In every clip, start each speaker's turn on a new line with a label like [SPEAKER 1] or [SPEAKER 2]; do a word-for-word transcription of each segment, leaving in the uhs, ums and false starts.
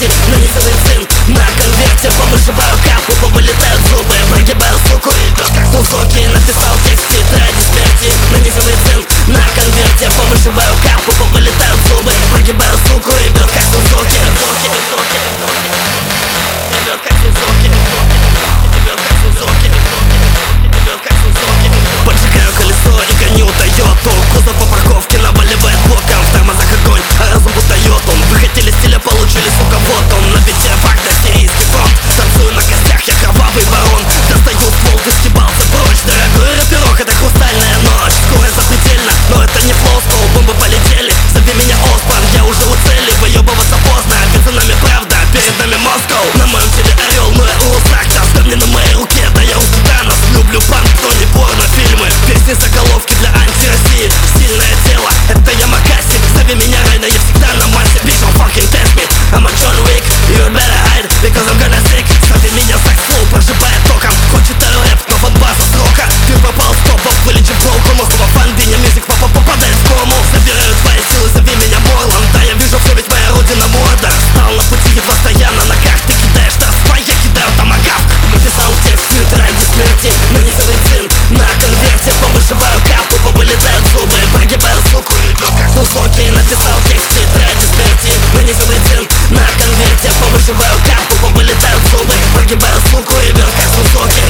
[SPEAKER 1] смерти, нанесен инцин на конверте. Повышиваю капу, повылетают зубы, прогибаю суку и бьет как Сузуки. Написал текст в тетради смерти, нанесен инцин на конверте. Повышиваю капу, повылетают зубы, прогибаю суку и бьет как Сузуки. Бьет как Сузуки, бьет как Сузуки, бьет как Сузуки. Поджигаю колесо и гоню Тойоту. Кузов по парковке наваливает боком, в тормозах огонь, а разум будто йотун. Вы хотели стиля, получили, сука, вот он. На бите факта, сирийский фронт. Танцую на костях, я кровавый барон. Достаю ствол, ты съебался прочь. Дорогой рэперок, это хрустальная ночь. Скорость запредельна, но это не флоускол. Бомбы полетели, зови меня Оспан. Я уже у цели, выебываться поздно. Ведь за нами правда, перед нами Москва. На моем теле орел, но я урусак-то. Ставни на моей руке, да я у Суданов. Люблю панк, но не порнофильмы. Песни заголовки для анти-России. Сильное тело, это я Макаси. Зови меня Райна, я всегда на массе. Bitch, don't fucking test me, I'm a John Wick. You better hide, because I'm gonna sick. Зови меня сакс-флоу, проживает током. Хоть читаю рэп, но под база срока. Ты попал в топ-оп, вылечив броуку. Москва фан-биня, мюзик папа попадает в кому. Собираю твои силы, зови меня Морланд. Да, я вижу все, ведь моя родина мода. Стал на пути, едва постоянно на карт. Ты кидаешь траспа, я кидаю томагавк. Написал текст в тетради смерти, нанесен инцин на конверте. Повышиваю капу, повылетают зубы, прогибаю суку и бьет как Сузуки. Написал текст в тетради смерти, нанесен инцин на конверте. Повышиваю капу, повылетают зубы, прогибаю суку и бьет как Сузуки.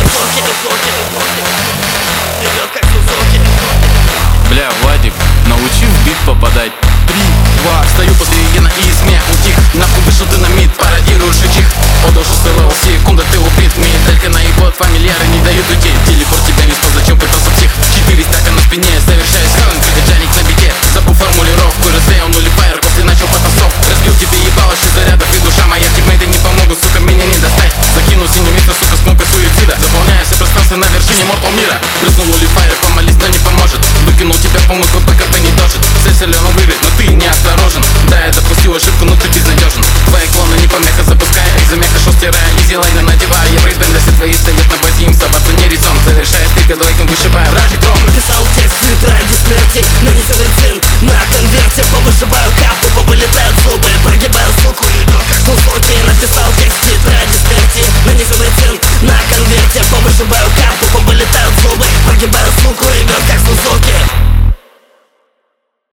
[SPEAKER 2] Бля, Владик, научи в бит попадать. Три, два, встаю после Ена и смех утих. Нахуй вышел динамит, пародируешь ичих. Отдал шестой левел, секунда ты убит. Медалька на ебот, фамильяры не дают уйти. Телепорт тебя не спал, зачем пытался псих? Четыре стака на спине, совершаю схрон. Пригоджаник на бике, забыл формулировку. Разеял нулевая, кофе начал потасов. Разбил тебе ебало, шесть зарядов и душа моя. Тиммейты не помогут, сука, меня не достать. Закинул синий метр, сука, с кнопкой суицида. Заполняя все пространство на вершине Mortal мира. Прыснул нулевая, помолись, но не поможет. Выкинул тебя в помойку, ПКП не дожит. Цель соленый выиграть, но ты неосторожен. Да, я допустил ошибку, но ты безнадежен. Твои клоны не помеха, запуская экзамеха, шо стирая, изи лайна надевая. Я брейсбенд, все твои стоят на базе, им соваться не резон. Завершая стыка, двойком вышибая вражий трон.
[SPEAKER 1] Написал текст в тетради смерти, нанесен инцин на конверте. Повышиваю